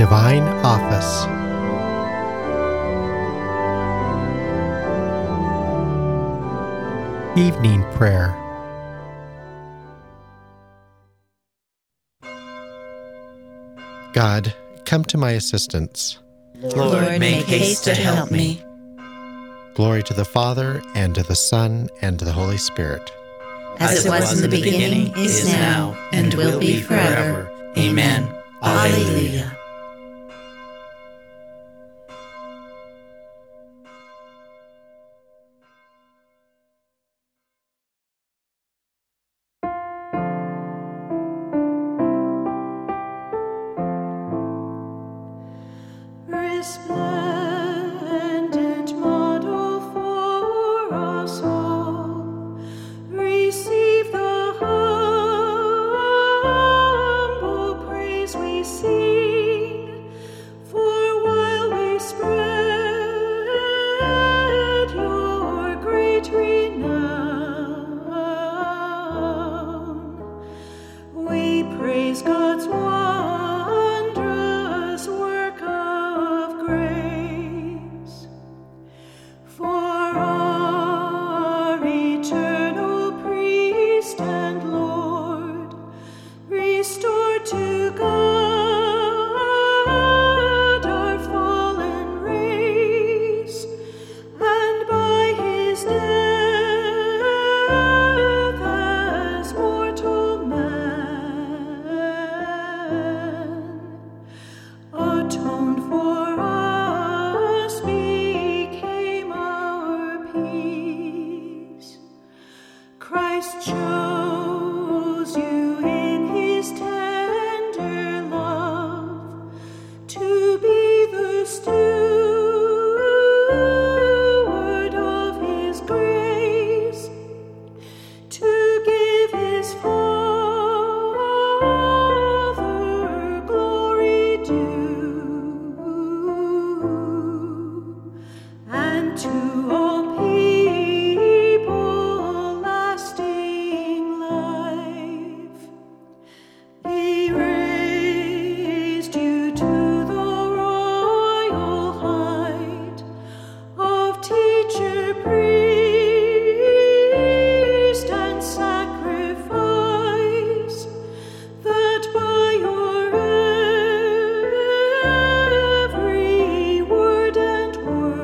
Divine Office. Evening Prayer. God, come to my assistance. Lord, make haste to help me. Glory to the Father, and to the Son, and to the Holy Spirit. As it was in the beginning, is now, and will be forever. Amen. Alleluia. Resplendent model for us all, receive the humble praise we sing, for while we spread your great renown, we praise God's wondrous work of grace. For our eternal priest and Lord, restored to God our fallen race, and by his death as mortal man, atoned for us, became our peace. Christ chose you in his tender love to be the steward of his grace, to give his Father glory due, and to all people lasting life. He raised you to the royal height of teacher, priest, and sacrifice, that by your every word and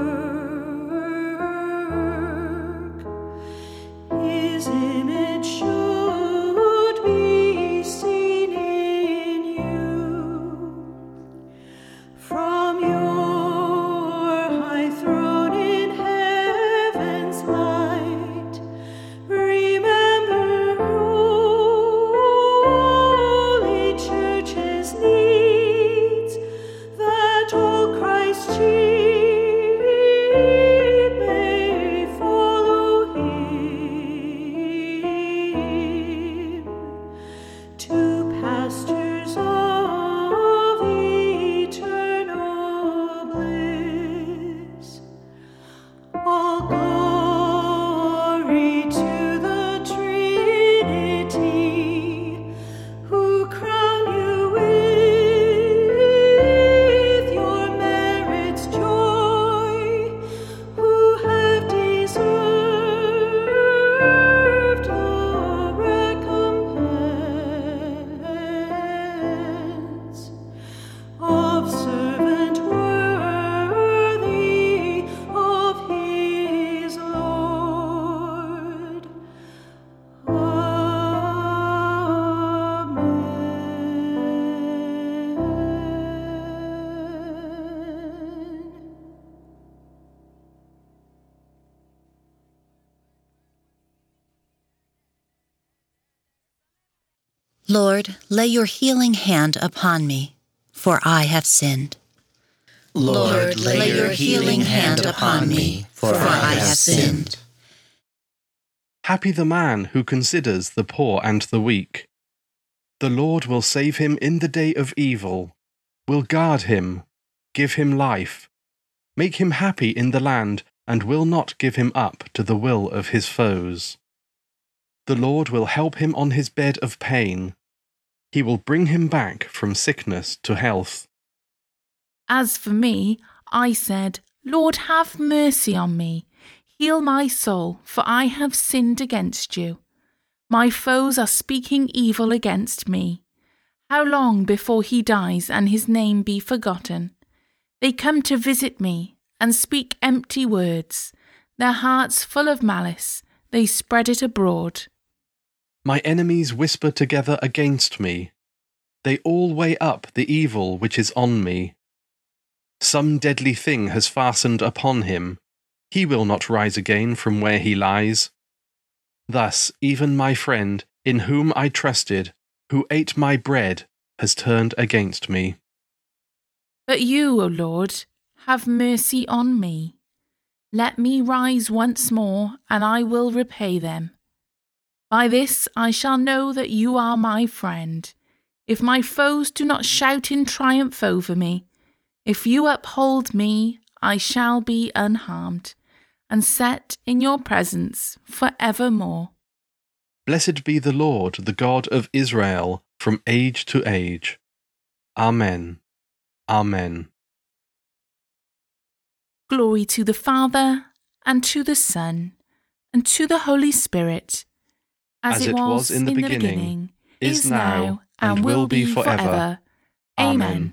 work his image should be seen in you. From your high throne in heaven's light, remember Holy Church's needs, that all Christ's sheep may follow him, to pastures of eternal bliss. All glory to the Trinity, who crown you with your merits joy, who have deserved the recompense of servant worthy of his Lord. Amen. Lord, lay your healing hand upon me, for I have sinned. Lord, lay your healing hand upon me, for I have sinned. Happy the man who considers the poor and the weak. The Lord will save him in the day of evil, will guard him, give him life, make him happy in the land, and will not give him up to the will of his foes. The Lord will help him on his bed of pain. He will bring him back from sickness to health. As for me, I said, Lord, have mercy on me. Heal my soul, for I have sinned against you. My foes are speaking evil against me. How long before he dies and his name be forgotten? They come to visit me and speak empty words. Their hearts full of malice, they spread it abroad. My enemies whisper together against me. They all weigh up the evil which is on me. Some deadly thing has fastened upon him. He will not rise again from where he lies. Thus even my friend, in whom I trusted, who ate my bread, has turned against me. But you, O Lord, have mercy on me. Let me rise once more, and I will repay them. By this I shall know that you are my friend. If my foes do not shout in triumph over me, if you uphold me, I shall be unharmed, and set in your presence for evermore. Blessed be the Lord, the God of Israel, from age to age. Amen. Amen. Glory to the Father, and to the Son, and to the Holy Spirit, as it was in the beginning, is now, and will be forever. Amen.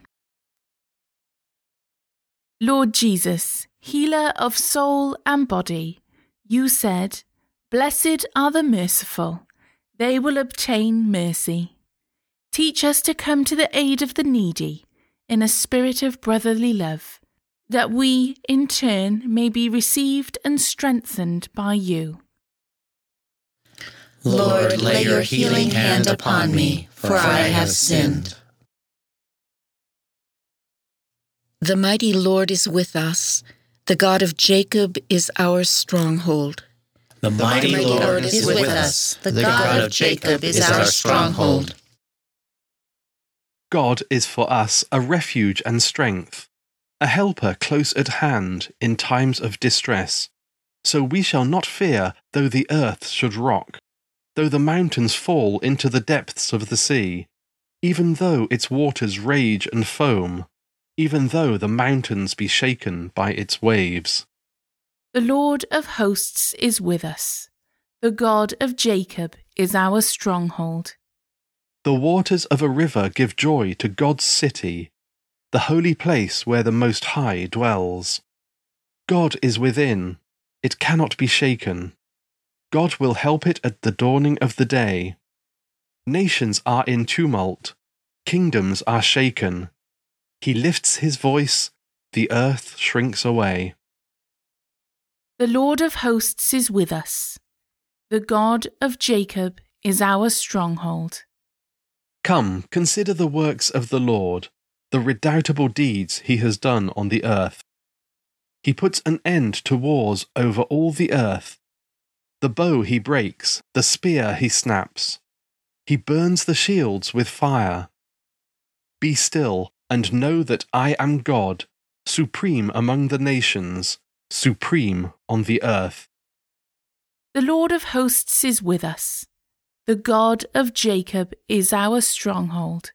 Lord Jesus, healer of soul and body, you said, Blessed are the merciful, they will obtain mercy. Teach us to come to the aid of the needy in a spirit of brotherly love, that we, in turn, may be received and strengthened by you. Lord, lay your healing hand upon me, for I have sinned. The mighty Lord is with us. The God of Jacob is our stronghold. The mighty Lord is with us. The God of Jacob is our stronghold. God is for us a refuge and strength, a helper close at hand in times of distress. So we shall not fear though the earth should rock, though the mountains fall into the depths of the sea, even though its waters rage and foam, even though the mountains be shaken by its waves. The Lord of hosts is with us. The God of Jacob is our stronghold. The waters of a river give joy to God's city, the holy place where the Most High dwells. God is within, it cannot be shaken. God will help it at the dawning of the day. Nations are in tumult, kingdoms are shaken. He lifts his voice, the earth shrinks away. The Lord of hosts is with us. The God of Jacob is our stronghold. Come, consider the works of the Lord, the redoubtable deeds he has done on the earth. He puts an end to wars over all the earth. The bow he breaks, the spear he snaps. He burns the shields with fire. Be still, and know that I am God, supreme among the nations, supreme on the earth. The Lord of hosts is with us. The God of Jacob is our stronghold.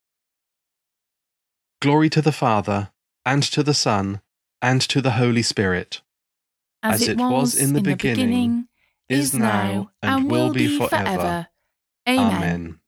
Glory to the Father, and to the Son, and to the Holy Spirit. As it was in the beginning, is now, and will be forever. Amen.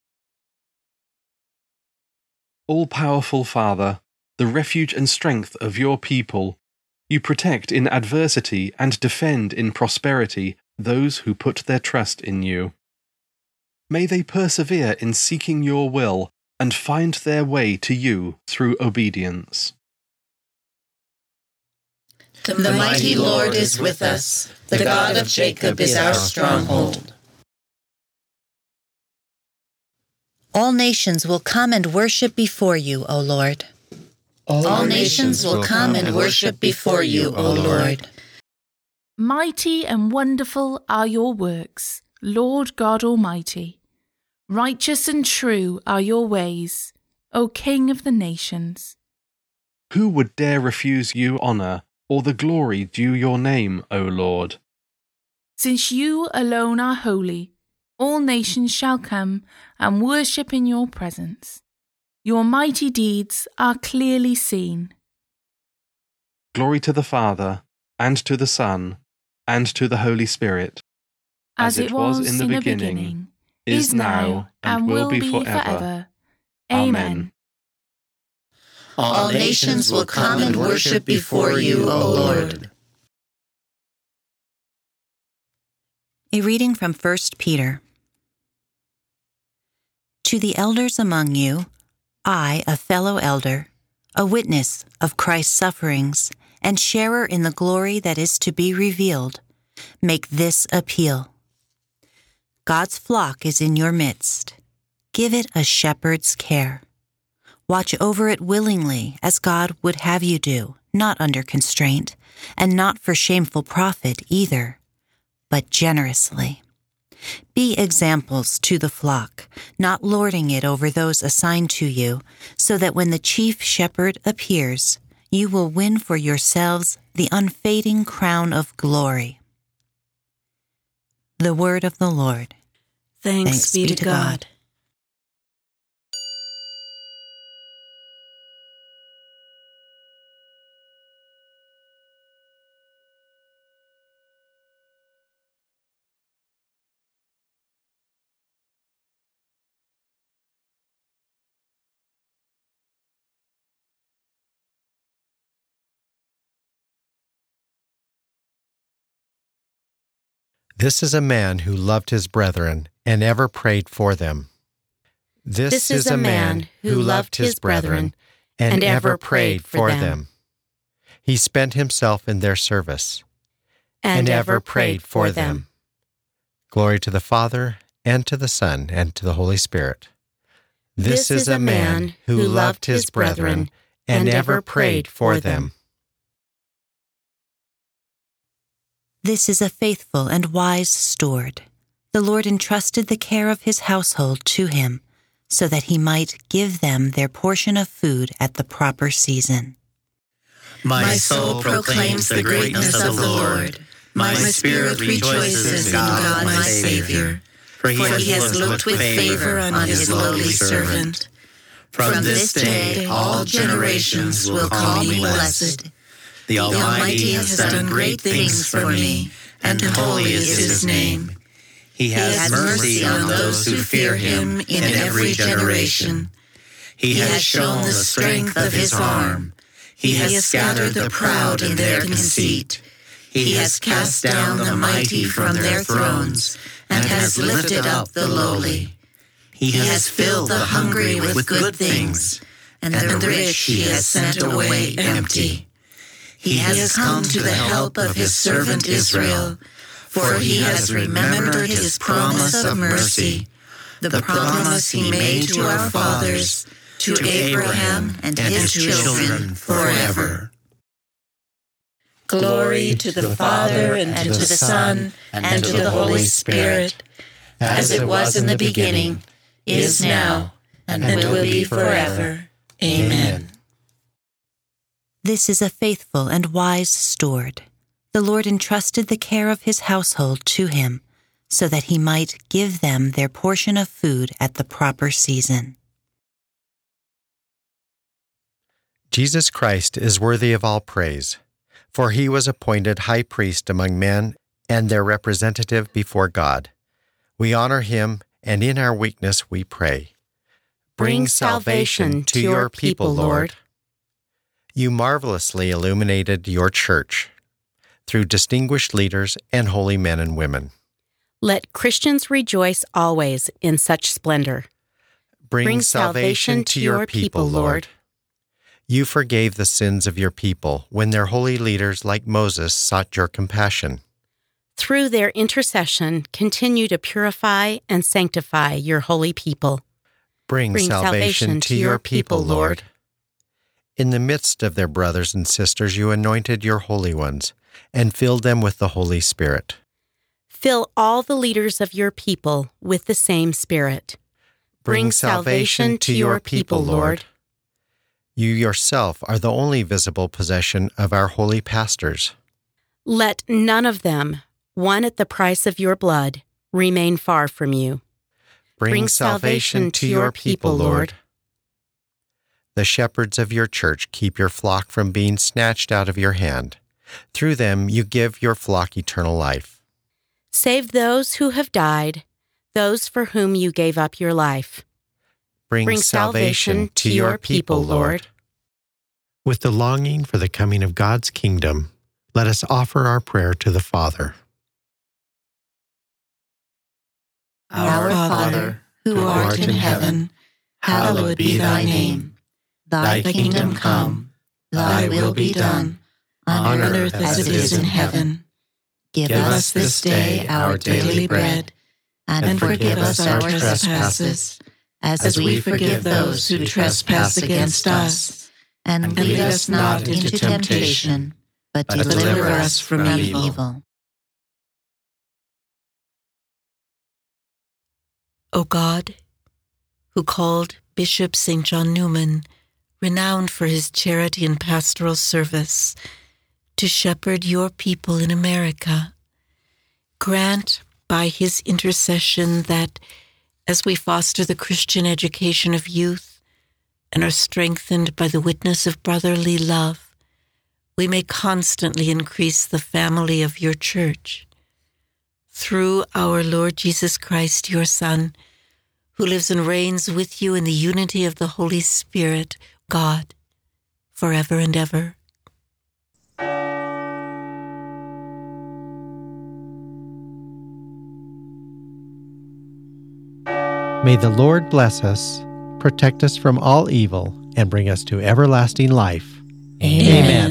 All-powerful Father, the refuge and strength of your people, you protect in adversity and defend in prosperity those who put their trust in you. May they persevere in seeking your will and find their way to you through obedience. The mighty Lord is with us. The God of Jacob is our stronghold. All nations will come and worship before you, O Lord. All nations will come and worship before you, O Lord. Mighty and wonderful are your works, Lord God Almighty. Righteous and true are your ways, O King of the nations. Who would dare refuse you honour, or the glory due your name, O Lord? Since you alone are holy, all nations shall come and worship in your presence. Your mighty deeds are clearly seen. Glory to the Father, and to the Son, and to the Holy Spirit. As it was in the beginning, is now, and will be forever. Amen. All nations will come and worship before you, O Lord. A reading from 1 Peter. To the elders among you, I, a fellow elder, a witness of Christ's sufferings, and sharer in the glory that is to be revealed, make this appeal. God's flock is in your midst. Give it a shepherd's care. Watch over it willingly, as God would have you do, not under constraint, and not for shameful profit either, but generously. Be examples to the flock, not lording it over those assigned to you, so that when the chief shepherd appears, you will win for yourselves the unfading crown of glory. The word of the Lord. Thanks be to God. This is a man who loved his brethren and ever prayed for them. This is a man who loved his brethren and ever prayed for them. He spent himself in their service and ever prayed for them. Glory to the Father, and to the Son, and to the Holy Spirit. This is a man who loved his brethren and ever prayed for them. This is a faithful and wise steward. The Lord entrusted the care of his household to him, so that he might give them their portion of food at the proper season. My soul proclaims the greatness of the Lord. My spirit rejoices in God my Savior, for he has looked with favor on his lowly servant. From this day all generations will call me blessed. The Almighty has done great things for me, and holy is his name. He has mercy on those who fear him in every generation. He has shown the strength of his arm. He has scattered the proud in their conceit. He has cast down the mighty from their thrones, and has lifted up the lowly. He has filled the hungry with good things, and the rich he has sent away empty. He has come to the help of his servant Israel, for he has remembered his promise of mercy, the promise he made to our fathers, to Abraham and his children forever. Glory to the Father, and to the Son, and to the Holy Spirit, as it was in the beginning, is now, and will be forever. Amen. This is a faithful and wise steward. The Lord entrusted the care of his household to him, so that he might give them their portion of food at the proper season. Jesus Christ is worthy of all praise, for he was appointed high priest among men and their representative before God. We honor him, and in our weakness we pray. Bring salvation to your people, Lord. You marvelously illuminated your church through distinguished leaders and holy men and women. Let Christians rejoice always in such splendor. Bring salvation to your people, Lord. You forgave the sins of your people when their holy leaders like Moses sought your compassion. Through their intercession, continue to purify and sanctify your holy people. Bring salvation to your people, Lord. In the midst of their brothers and sisters, you anointed your holy ones and filled them with the Holy Spirit. Fill all the leaders of your people with the same Spirit. Bring salvation to your people, Lord. You yourself are the only visible possession of our holy pastors. Let none of them, won at the price of your blood, remain far from you. Bring salvation to your people, Lord. The shepherds of your church keep your flock from being snatched out of your hand. Through them you give your flock eternal life. Save those who have died, those for whom you gave up your life. Bring salvation to your people, Lord. With the longing for the coming of God's kingdom, let us offer our prayer to the Father. Our Father, who art in heaven, hallowed be thy name. Thy kingdom come, thy will be done, on earth as it is in heaven. Give us this day our daily bread, and forgive us our trespasses, as we forgive those who trespass against us. And lead us not into temptation, but deliver us from evil. O God, who called Bishop St. John Newman, renowned for his charity and pastoral service, to shepherd your people in America, grant by his intercession that, as we foster the Christian education of youth and are strengthened by the witness of brotherly love, we may constantly increase the family of your church. Through our Lord Jesus Christ, your Son, who lives and reigns with you in the unity of the Holy Spirit, God, forever and ever. May the Lord bless us, protect us from all evil, and bring us to everlasting life. Amen.